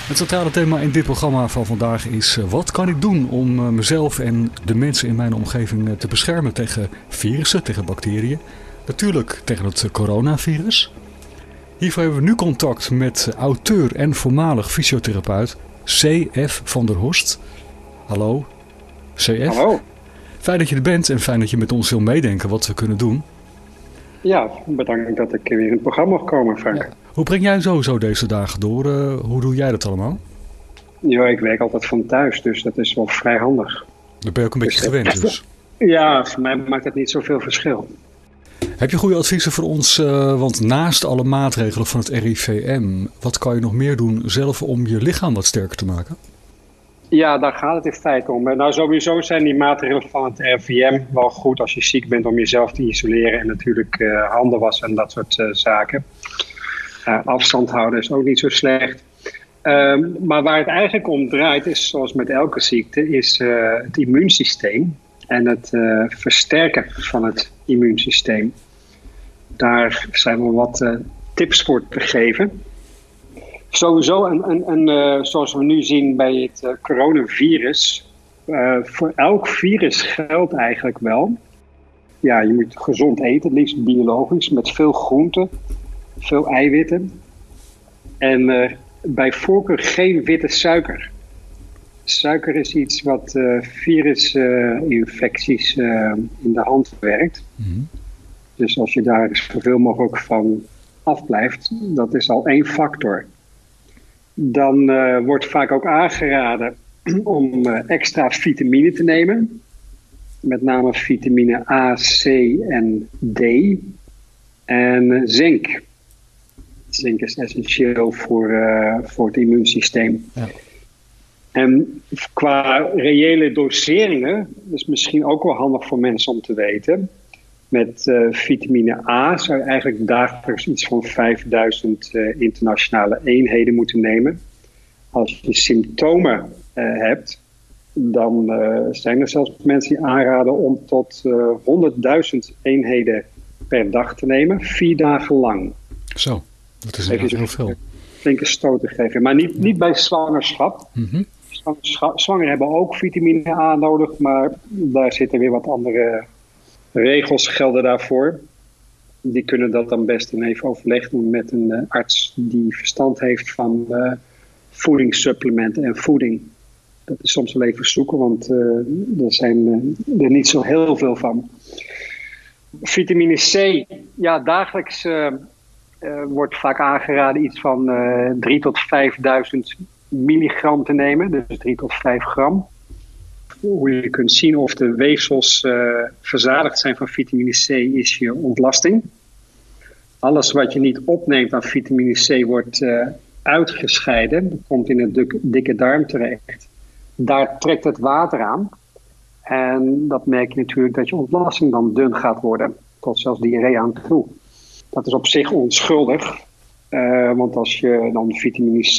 Het centrale thema in dit programma van vandaag is: wat kan ik doen om mezelf en de mensen in mijn omgeving te beschermen tegen virussen, tegen bacteriën. Natuurlijk tegen het coronavirus. Hiervoor hebben we nu contact met auteur en voormalig fysiotherapeut C.F. van der Horst. Hallo, C.F. Hallo. Fijn dat je er bent en fijn dat je met ons wil meedenken wat we kunnen doen. Ja, bedankt dat ik weer in het programma mag komen, Frank. Ja. Hoe breng jij sowieso deze dagen door? Hoe doe jij dat allemaal? Ja, ik werk altijd van thuis, dus dat is wel vrij handig. Daar ben je ook een beetje gewend dus. Ja, voor mij maakt het niet zoveel verschil. Heb je goede adviezen voor ons? Want naast alle maatregelen van het RIVM, wat kan je nog meer doen zelf om je lichaam wat sterker te maken? Ja, daar gaat het in feite om. Nou, sowieso zijn die maatregelen van het RIVM wel goed als je ziek bent om jezelf te isoleren. En natuurlijk handen wassen en dat soort zaken. Afstand houden is ook niet zo slecht. Maar waar het eigenlijk om draait is, zoals met elke ziekte, is het immuunsysteem. En het versterken van het immuunsysteem. Daar zijn wel wat tips voor te geven. Sowieso, zoals we nu zien bij het coronavirus, voor elk virus geldt eigenlijk wel. Ja, je moet gezond eten, het liefst biologisch, met veel groenten, veel eiwitten. En bij voorkeur geen witte suiker. Suiker is iets wat virusinfecties in de hand werkt. Mm-hmm. Dus als je daar zoveel mogelijk van afblijft, dat is al één factor. Dan wordt vaak ook aangeraden om extra vitamine te nemen. Met name vitamine A, C en D. En zink. Zink is essentieel voor het immuunsysteem. Ja. En qua reële doseringen, is misschien ook wel handig voor mensen om te weten. Met vitamine A zou je eigenlijk dagelijks iets van 5000 internationale eenheden moeten nemen. Als je symptomen hebt, dan zijn er zelfs mensen die aanraden om tot 100.000 eenheden per dag te nemen, 4 dagen lang. Zo, dat is heel veel. Flinke stoot te geven, maar niet bij zwangerschap. Mm-hmm. Zwangeren hebben ook vitamine A nodig, maar daar zitten weer wat andere regels gelden daarvoor. Die kunnen dat dan best in even overleg doen met een arts die verstand heeft van voedingssupplementen en voeding. Dat is soms wel even zoeken, want er zijn er niet zo heel veel van. Vitamine C, ja, dagelijks wordt vaak aangeraden iets van 3.000 tot 5.000 milligram te nemen, dus 3 tot 5 gram. Hoe je kunt zien of de weefsels verzadigd zijn van vitamine C is je ontlasting. Alles wat je niet opneemt aan vitamine C wordt uitgescheiden, komt in het dikke darm terecht. Daar trekt het water aan. En dat merk je natuurlijk dat je ontlasting dan dun gaat worden, tot zelfs diarree aan toe. Dat is op zich onschuldig, want als je dan vitamine C,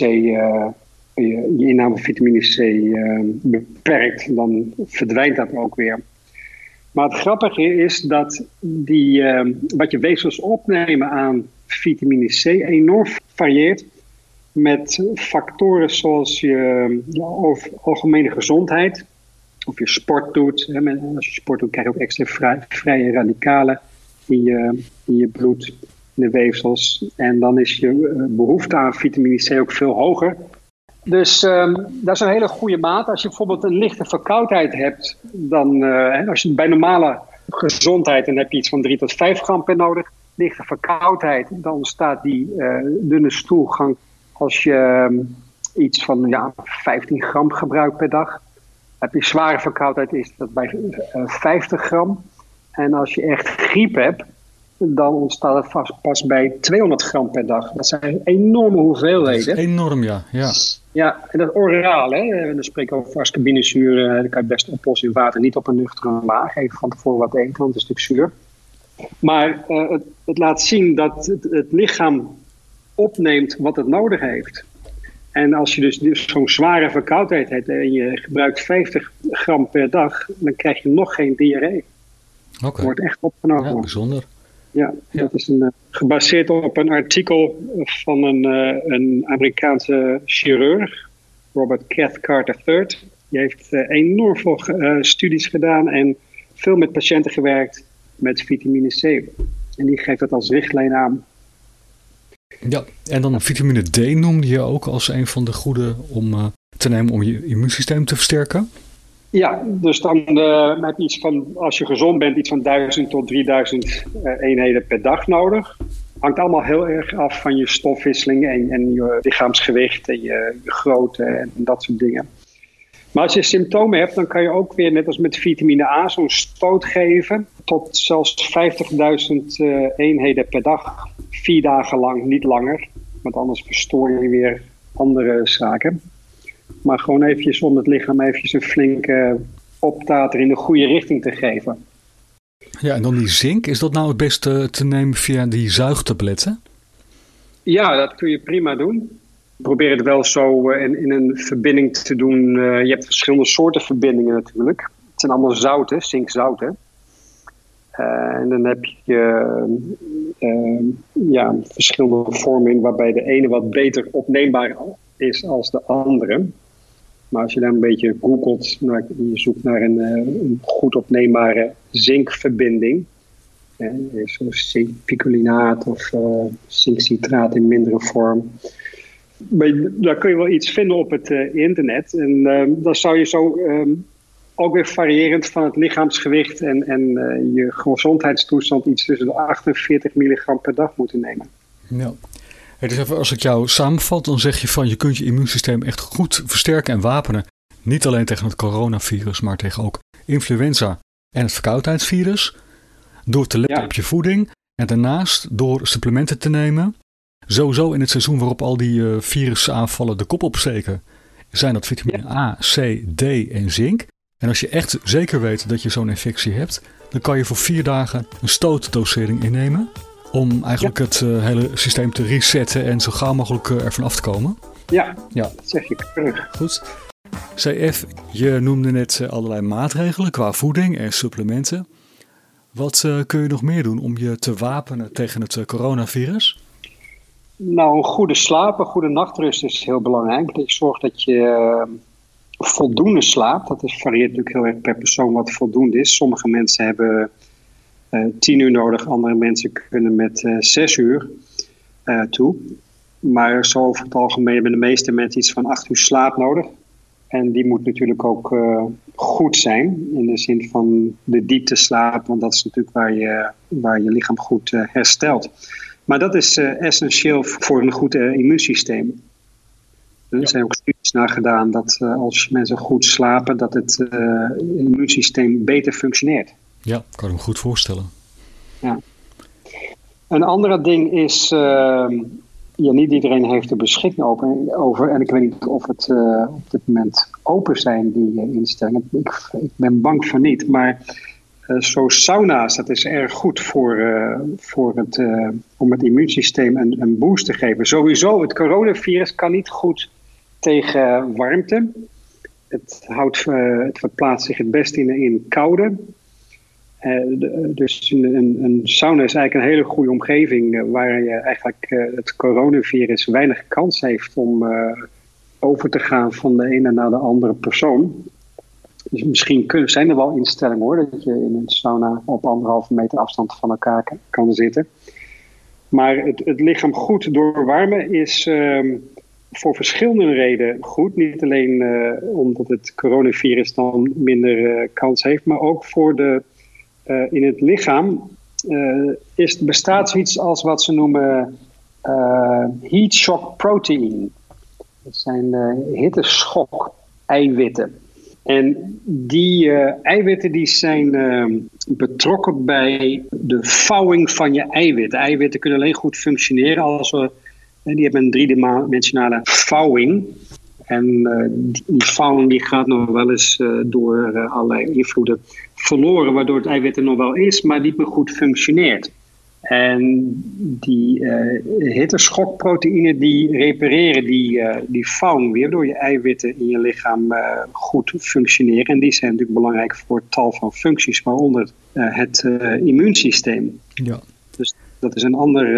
je inname van vitamine C beperkt, dan verdwijnt dat ook weer. Maar het grappige is dat wat je weefsels opnemen aan vitamine C enorm varieert met factoren zoals je algemene gezondheid, of je sport doet. Als je sport doet, krijg je ook extra vrije radicalen in je bloed, in de weefsels. En dan is je behoefte aan vitamine C ook veel hoger. Dus dat is een hele goede maat. Als je bijvoorbeeld een lichte verkoudheid hebt, dan als je bij normale gezondheid, dan heb je iets van 3 tot 5 gram per nodig. Lichte verkoudheid, dan ontstaat die dunne stoelgang als je iets van 15 gram gebruikt per dag. Heb je zware verkoudheid, is dat bij 50 gram. En als je echt griep hebt, dan ontstaat het pas bij 200 gram per dag. Dat zijn enorme hoeveelheden. Dat is enorm, ja. Ja, en dat oraal, hè. Dan spreken we over ascorbinezuur. Dat kan je best oplossen in water. Niet op een nuchtere maag. Even van tevoren wat eten, want het is natuurlijk zuur. Maar het laat zien dat het lichaam opneemt wat het nodig heeft. En als je dus zo'n zware verkoudheid hebt en je gebruikt 50 gram per dag, dan krijg je nog geen diarree. Okay. Wordt echt opgenomen. Ja, bijzonder. Ja, dat is gebaseerd op een artikel van een Amerikaanse chirurg, Robert Cathcart III. Die heeft enorm veel studies gedaan en veel met patiënten gewerkt met vitamine C. En die geeft dat als richtlijn aan. Ja, en dan vitamine D noemde je ook als een van de goede om te nemen om je immuunsysteem te versterken. Ja, dus dan heb je iets van, als je gezond bent, iets van 1000 tot 3000 eenheden per dag nodig. Hangt allemaal heel erg af van je stofwisseling en je lichaamsgewicht en je grootte en dat soort dingen. Maar als je symptomen hebt, dan kan je ook weer, net als met vitamine A, zo'n stoot geven. Tot zelfs 50.000 eenheden per dag. 4 dagen lang, niet langer. Want anders verstoor je weer andere zaken. Maar gewoon eventjes om het lichaam eventjes een flinke optater in de goede richting te geven. Ja, en dan die zink. Is dat nou het beste te nemen via die zuigtabletten? Ja, dat kun je prima doen. Probeer het wel zo in een verbinding te doen. Je hebt verschillende soorten verbindingen natuurlijk. Het zijn allemaal zouten, zinkzouten. En dan heb je verschillende vormen waarbij de ene wat beter opneembaar is als de andere. Maar als je dan een beetje googelt, je zoekt naar een goed opneembare zinkverbinding. Zoals zinkpicolinaat of zinkcitraat in mindere vorm. Maar daar kun je wel iets vinden op het internet. En dan zou je zo ook weer variërend van het lichaamsgewicht en je gezondheidstoestand iets tussen de 48 milligram per dag moeten nemen. Ja. Hey, dus even als ik jou samenvat, dan zeg je van je kunt je immuunsysteem echt goed versterken en wapenen. Niet alleen tegen het coronavirus, maar tegen ook influenza en het verkoudheidsvirus. Door te letten op je voeding en daarnaast door supplementen te nemen. Sowieso in het seizoen waarop al die virusaanvallen de kop opsteken, zijn dat vitamine A, C, D en zink. En als je echt zeker weet dat je zo'n infectie hebt, dan kan je voor 4 dagen een stootdosering innemen. Om eigenlijk het hele systeem te resetten en zo gauw mogelijk ervan af te komen. Ja, dat zeg je keurig. Goed. CF, je noemde net allerlei maatregelen qua voeding en supplementen. Wat kun je nog meer doen om je te wapenen tegen het coronavirus? Nou, een goede slaap, een goede nachtrust is heel belangrijk. Dat je zorgt dat je voldoende slaapt. Dat varieert natuurlijk heel erg per persoon wat voldoende is. Sommige mensen hebben 10 uur nodig, andere mensen kunnen met 6 uur toe. Maar zo over het algemeen hebben de meeste mensen iets van 8 uur slaap nodig. En die moet natuurlijk ook goed zijn, in de zin van de diepteslaap, want dat is natuurlijk waar je lichaam goed herstelt. Maar dat is essentieel voor een goed immuunsysteem. Er zijn ook studies naar gedaan dat als mensen goed slapen, dat het immuunsysteem beter functioneert. Ja, kan ik me goed voorstellen. Ja. Een andere ding is, niet iedereen heeft er beschikking over. En ik weet niet of het op dit moment open zijn, die instellingen. Ik ben bang van niet. Maar zo sauna's, dat is erg goed om het immuunsysteem een boost te geven. Sowieso, het coronavirus kan niet goed tegen warmte. Het verplaatst zich het best in koude. Dus een sauna is eigenlijk een hele goede omgeving waar je eigenlijk het coronavirus weinig kans heeft om over te gaan van de ene naar de andere persoon. Dus misschien zijn er wel instellingen hoor, dat je in een sauna op 1,5 meter afstand van elkaar kan zitten. Maar het lichaam goed doorwarmen is voor verschillende redenen goed. Niet alleen omdat het coronavirus dan minder kans heeft, maar ook voor in het lichaam bestaat zoiets als wat ze noemen heat shock protein. Dat zijn hitteschok eiwitten. En die eiwitten die zijn betrokken bij de vouwing van je eiwitten. Eiwitten kunnen alleen goed functioneren als die hebben een driedimensionale vouwing. En die vouwing die gaat nog wel eens door allerlei invloeden verloren, waardoor het eiwit er nog wel is, maar niet meer goed functioneert. En die hitteschokproteïnen die repareren die vouwing weer, door je eiwitten in je lichaam goed functioneren. En die zijn natuurlijk belangrijk voor tal van functies, waaronder het immuunsysteem. Ja. Dus dat is een ander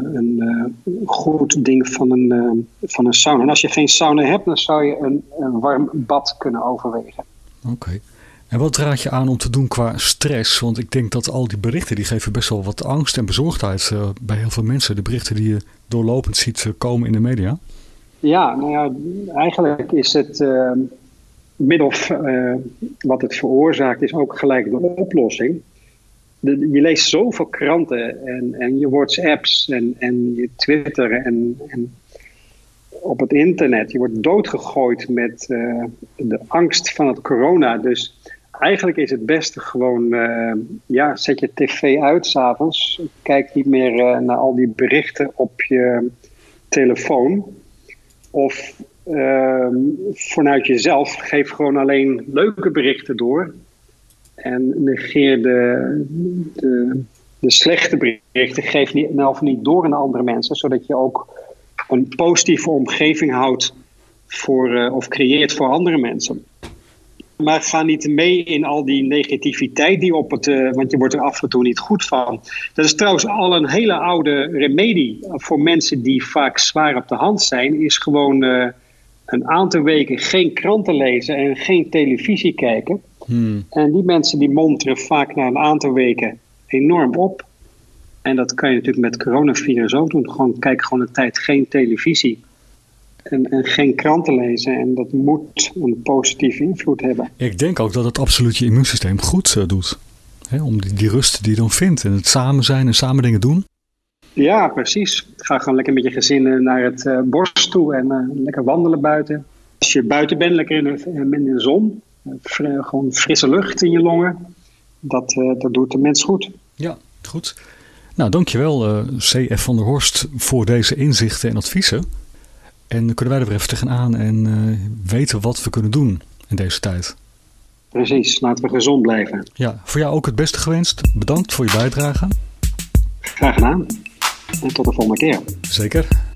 goed ding van een sauna. En als je geen sauna hebt, dan zou je een warm bad kunnen overwegen. Oké. En wat raad je aan om te doen qua stress? Want ik denk dat al die berichten, die geven best wel wat angst en bezorgdheid bij heel veel mensen. De berichten die je doorlopend ziet komen in de media. Ja, nou ja, eigenlijk is het middel wat het veroorzaakt, is ook gelijk de oplossing. Je leest zoveel kranten en je WhatsApps en je Twitter en op het internet. Je wordt doodgegooid met de angst van het corona. Dus eigenlijk is het beste gewoon, zet je tv uit 's avonds. Kijk niet meer naar al die berichten op je telefoon. Of vanuit jezelf, geef gewoon alleen leuke berichten door. En negeer de slechte berichten. Geef niet door aan andere mensen. Zodat je ook een positieve omgeving houdt of creëert voor andere mensen. Maar ga niet mee in al die negativiteit die want je wordt er af en toe niet goed van. Dat is trouwens al een hele oude remedie voor mensen die vaak zwaar op de hand zijn. Is gewoon een aantal weken geen kranten lezen en geen televisie kijken. En die mensen die monteren vaak na een aantal weken enorm op. En dat kan je natuurlijk met coronavirus ook doen. Kijk gewoon een tijd geen televisie. En geen kranten lezen. En dat moet een positieve invloed hebben. Ik denk ook dat het absoluut je immuunsysteem goed doet. Om die rust die je dan vindt. En het samen zijn en samen dingen doen. Ja, precies. Ga gewoon lekker met je gezin naar het bos toe. En lekker wandelen buiten. Als je buiten bent, lekker in de zon. Gewoon frisse lucht in je longen. Dat doet de mens goed. Ja, goed. Nou, dankjewel C.F. van der Horst voor deze inzichten en adviezen. En dan kunnen wij er weer even tegenaan en weten wat we kunnen doen in deze tijd. Precies, laten we gezond blijven. Ja, voor jou ook het beste gewenst. Bedankt voor je bijdrage. Graag gedaan. En tot de volgende keer. Zeker.